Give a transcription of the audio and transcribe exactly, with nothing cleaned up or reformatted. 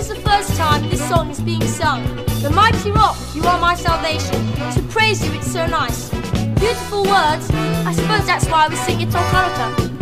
is the first time this song is being sung. The mighty rock, you are my salvation. To praise you, it's so nice. Beautiful words, I suppose that's why we sing it on Hanukkah.